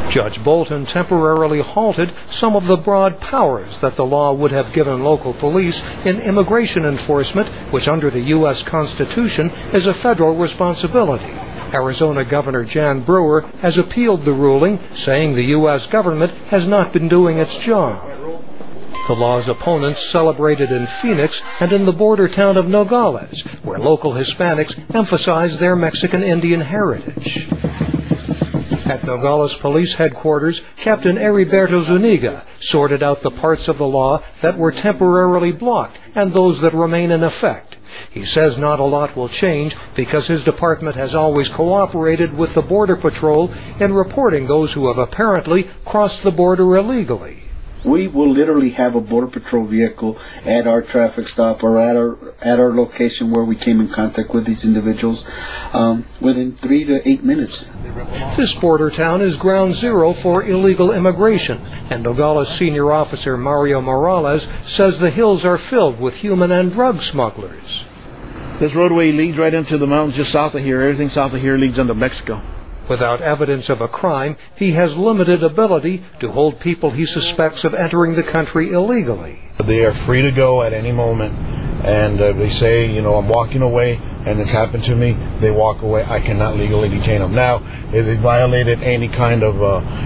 Judge Bolton temporarily halted some of the broad powers that the law would have given local police in immigration enforcement, which under the U.S. Constitution is a federal responsibility. Arizona Governor Jan Brewer has appealed the ruling, saying the U.S. government has not been doing its job. The law's opponents celebrated in Phoenix and in the border town of Nogales, where local Hispanics emphasize their Mexican Indian heritage. At Nogales Police Headquarters, Captain Heriberto Zuniga sorted out the parts of the law that were temporarily blocked and those that remain in effect. He says not a lot will change because his department has always cooperated with the Border Patrol in reporting those who have apparently crossed the border illegally. We will literally have a Border Patrol vehicle at our traffic stop or at our location where we came in contact with these individuals within 3 to 8 minutes. This border town is ground zero for illegal immigration, and Nogales Senior Officer Mario Morales says the hills are filled with human and drug smugglers. This roadway leads right into the mountains just south of here. Everything south of here leads into Mexico. Without evidence of a crime, he has limited ability to hold people he suspects of entering the country illegally. They are free to go at any moment, and they say, I'm walking away, and it's happened to me. They walk away. I cannot legally detain them. Now, if they violated any kind of,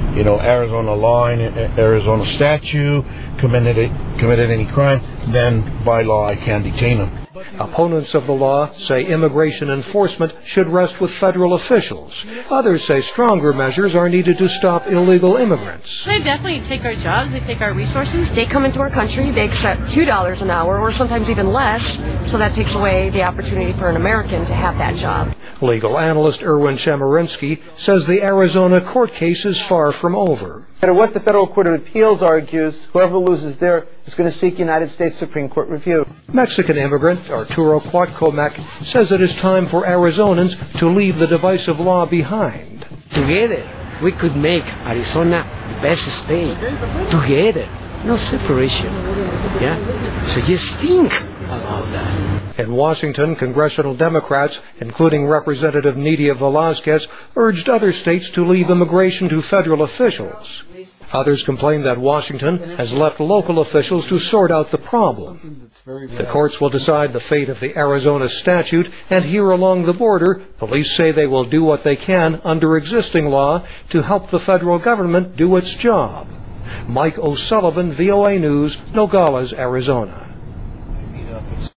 Arizona law, Arizona statute, committed any crime, then by law I can detain them. Opponents of the law say immigration enforcement should rest with federal officials. Others say stronger measures are needed to stop illegal immigrants. They definitely take our jobs, they take our resources. They come into our country, they accept $2 an hour or sometimes even less, so that takes away the opportunity for an American to have that job. Legal analyst Erwin Chemerinsky says the Arizona court case is far from over. No matter what the Federal Court of Appeals argues, whoever loses there is going to seek United States Supreme Court review. Mexican immigrant Arturo Cuatcomec says it is time for Arizonans to leave the divisive law behind. Together, we could make Arizona the best state. Together, no separation. Yeah? So just think about that. In Washington, congressional Democrats, including Representative Nydia Velázquez, urged other states to leave immigration to federal officials. Others complain that Washington has left local officials to sort out the problem. The courts will decide the fate of the Arizona statute, and here along the border, police say they will do what they can under existing law to help the federal government do its job. Mike O'Sullivan, VOA News, Nogales, Arizona.